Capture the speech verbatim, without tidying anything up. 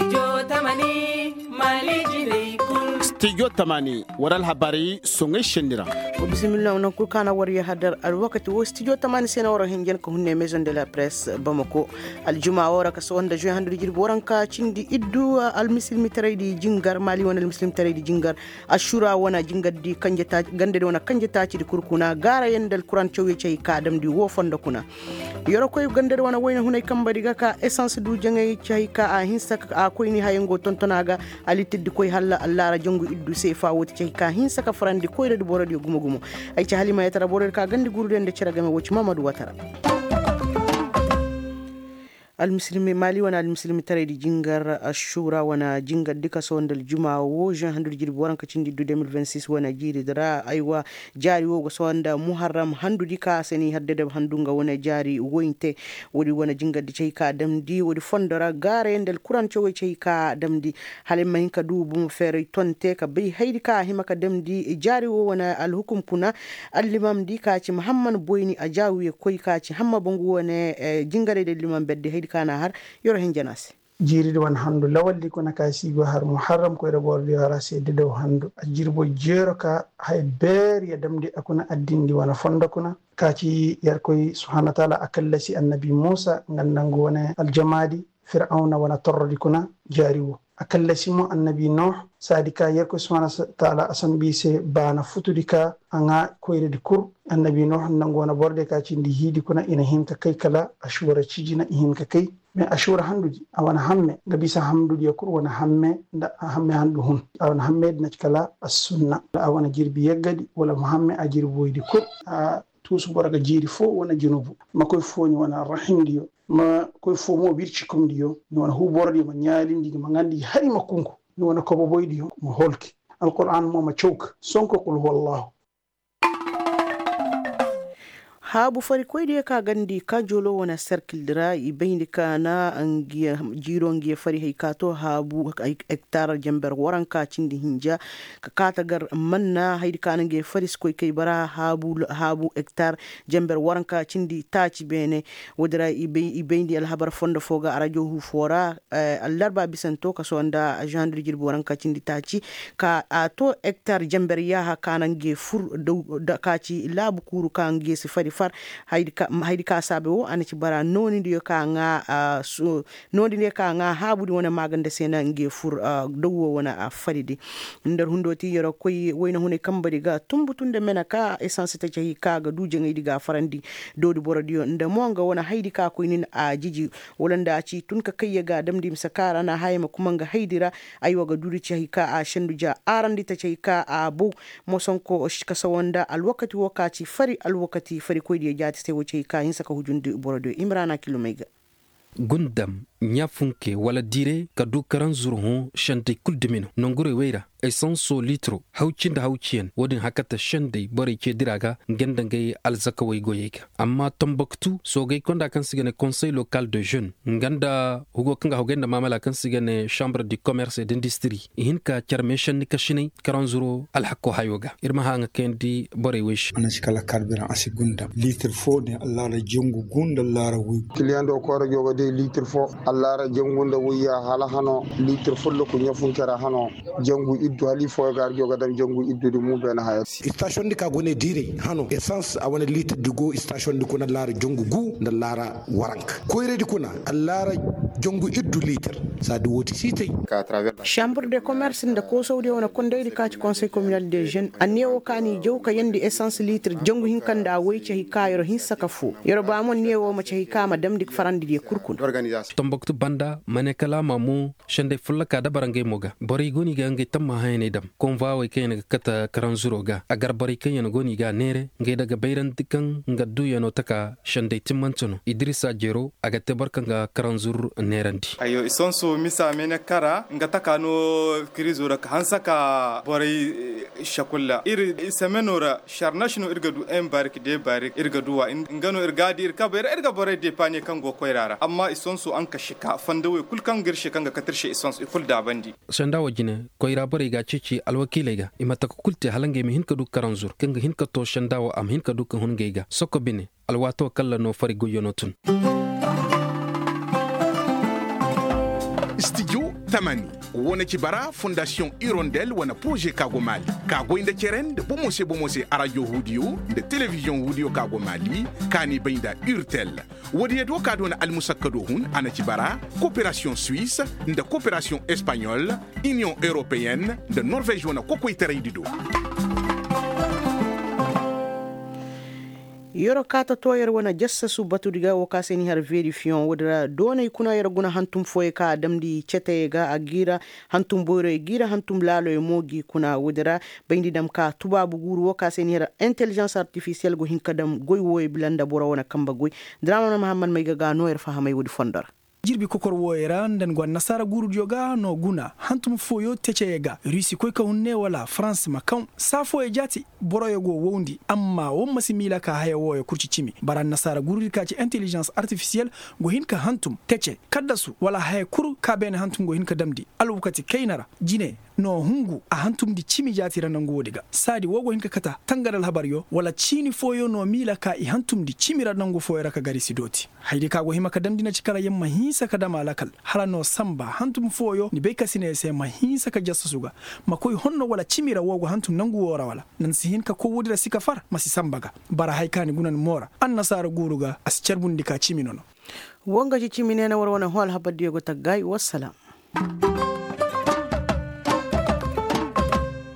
Studio Tamani Malijine kun Studio Tamani waral habari songe shendira bismillah on ko kana wari hadar al wakati wo studio Tamani sena wara hengen ko hunne maison de la presse Bamako al juma wara ka sonda juin handu jir boranka cindi iddu al muslim taraydi jingar mali wona al muslim taraydi jingar ashura wona jingadi kanjata gande wona kanjata ci di kurkuna gara yendal kuran ciowe cey kadam di wo fonda kuna yoro koy gande wona wayna hunay kambadi ga ka essence du jangay cey ka a hinsa a koyni hayengo tontonaga ali tiddi koy halla allah ra jangu iddu sefa woti cey ka hinsa ka farandi koyre du borodi gumo gumo ay ci halima ya tara borodi ka gandi gurde de cira game woci Mamadou Watara المسلمي مالي وانا المسلمي ترى دي جنجر الشورى وانا جنجر ديكا سون دل جمعة وجن هندر جير بوران كتشندي دو ألفين وستة وستة وانا جيري درا ايوا جاري وغا سون دا محرم هندو ديكا سني هدد هندونغا وانا جاري وينتي ودي وانا جنجر دي چيكا دم دي ودي فندرا غارين دل كوران چوي چيكا دم دي حالي ما هنكا دو بوم فيري تونتي كبي هيدي كا همكا دم دي جاري وانا الحكم كنا الامام دي كاتي محمد بويني اجاوي كوي كاتي حما بونغو وانا جنجر دي الامام بدي kana har yoro hen janasi jiri wan handu lawalli ko nakasi go har muharram ko rebordi wara sedde do handu ajirbo jero ka hay ber ya damdi akuna addindi wana fonda kuna kaci yar koy subhanahu wa ta'ala akallasi annabi Musa ngandango wana aljamadi fir'auna wana torrodi kuna jariwo akallasi mo annabi Nuh sadika yar koy subhanahu wa ta'ala asan bi se bana futudika anga koyre di kur annabi Nuh nango wana borde kaci ndi hidi kuna ina hinka kai kala ashura cijina hinka kai me ashura handuji awana hamme gabisa hamduji yakur wana hamme da hamme handu hun awana hamme na kala as-sunna awana jirbi yaggadi wala muhamme ajirboydi kur a tusu boraga jiri fo wana junubu makoy foni wana rahim diyo ma koy fo mo birci kom diyo no wana hu bordi ma nyaalindi ma ngandi hari makunko no wana ko boydi mo holki alquran mo ma chok sonko qul huwallahu habu fari koyde ka gandi ka jolo wona circle dira ibayni kana angiya jiro ngiya fari hay kato habu hectare jamber waranka cindi hinja ka kata gar manna haydi kana ngiya fari koy kay bara habu habu hectare jamber waranka cindi taci bene wodira ibayni al habar fonda foga radio hu fora allarba bisanto ka sonda agendre jirbo waranka cindi taci ka ato hectare jamber ya ha kana ngiya fur da kaci labu kuru ka ngiya sifari far haydi ka haydi ka sabe wo anati bara noni ndiyo ka nga uh, so noni ndiyo ka nga habudi wona magande sena nge fur uh, dowo wona a faridi ndar hundoti yoro koy wayna hune kambari ga tumbutunde mena ka essence ta jahi ka ga duje ngi diga farandi dodi borodiyo nda monga wona haydi ka koy nin a jiji wolanda ci tun ka kayya ga damdi misakara na hayma kuma ga haydira aywa ga duri jahi ka a shanduja arandi ta jahi ka a bu mosonko ka sawanda alwakati wakati fari alwakati fari koy di jati te wuce ka yin saka hujundi borodo imrana kilomega gundam nyafunke wala dire ka du karan zurhu shante kuldemino nongure weira essence litro hauchinda hauchien wodin hakata shande bore ke diraga ngendangay alzaka way goyeka amma Tombouctou sogay konda kan sigene conseil local de jeunes nganda hugo kanga hogenda mamala kan sigene chambre du commerce et d'industrie hinka charmeshan nikashini karan zuru alhaqo hayoga irma hanga kendi bore wish anashikala carburant asigunda litre fo ne allah la jongu gunda lara wi client do ko rajo de litre fo allah ra jongunda wiya hala hano litre fo ko nyafun kara hano jangu iddu hali fo gar joga dan jangu iddu mu ben haya station dika gone dire hano essence a wona litre du go station diko na lara jongu gu na lara warank ko redi kuna lara jongu iddu litre sa du woti sitay ka travers chambre de commerce nda ko sawdi wona konde di ka ci conseil communal des jeunes anewo kani jow ka yandi essence litre jongu hinkanda woyce hikayro hin saka fu yoro ba mon newo ma ci hikama dam dik farandi de kurkun organisation Tombouctou banda manekala mamu shande fulaka da barange moga bori goni ga nge tamma hayne dam konva way kene kata karanzuro ga agar bori kene goni ga nere nge daga bayran dikan ngaddu yano taka shande timmantono Idrissa Jero aga tebarka ga karanzur nerandi ayo isonso misa mena kara ngataka no kirizura hansaka bori shakulla ir semenora sharnashno irgadu en barik de barik irgadu wa ngano irgadi irka bayra irga bori de panye kango koyrara amma isonso an ka shika fandawe kulkan girshe kanga katirshe isons ikul da bandi sanda wajine koyra bare ga cici alwakile ga imata kulte halange mi hinka du karanzur kanga hinka to sanda wa am hinka du kan hunge ga sokko bine alwato kala no fari goyonotun studio tamani wona kibara fondation Hirondelle wana projet Kago Mali Kago inda keren de bomose bomose radio hudio de television hudio Kago Mali kani bainda Urtel wodi do kado na almusakado hun ana kibara coopération suisse de coopération espagnole Union européenne de Norvège wana kokoi teraidido yoro kata toyar wana jassa su batu diga waka seni har verifion wadra dona kuna yara guna hantum foye ka damdi chete ga agira hantum boyre gira hantum lalo e mogi kuna wadra bayndi dam ka tubabu guru waka seni har intelligence artificielle go hinka dam goy woy blanda bora wana kamba goy drama Muhammad may ga no er fahamay wodi fondar jirbi kokor woyera ndan gwan nasara guru joga no guna hantum foyo techeyega rusi koy ka hunne wala france makam safo e jati boroyo go wondi amma won masimila ka haya woyo kurci cimi baran nasara guru ka ci intelligence artificielle go hinka hantum teche kaddasu wala haya kuru ka ben hantum go hinka damdi alwukati kainara jine no hungu a hantum di cimi jati ranan go diga sadi wogo hinka kata tangaral habaryo wala chini foyo no mila ka i hantum di cimi ranan go foyo raka gari sidoti haydi ka go hima kadam dina cikara yamma hisa ka dama lakal halano samba hantum foyo ni be kasine se ma hisa ka jassa suga makoy honno wala cimira wogo hantum nangu wora wala nan sihin ka ko wudira sika far masi sambaga bara haykani gunan mora an nasara guruga as cerbundi ka cimi nono wonga ci cimi nena war wana hol habadiyo go tagay wassalam